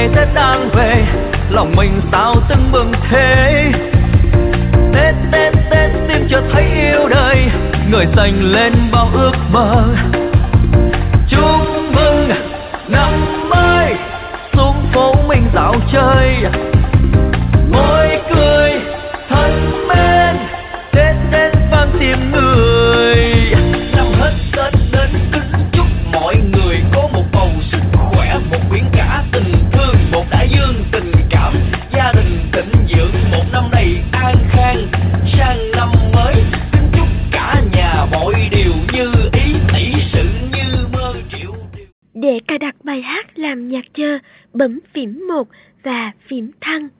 ngày Tết đang về, lòng mình sao tưng bừng thế. Tết Tết Tết tim chợt thấy yêu đời, người dành lên bao ước mơ. Chúc mừng năm mới, xuống phố mình dạo chơi, môi cười thân mến, Tết đến vang tìm người. Năm hết Tết đến kính chúc mọi người có một bầu sức khỏe, một biển cả tình thương, một đại dương tình cảm, gia đình thịnh vượng, một năm đầy an khang. Sang năm mới kính chúc cả nhà mọi điều như ý, tỷ sự như mơ triệu điều. Để cài đặt bài hát làm nhạc chờ, bấm phím 1 và phím thăng.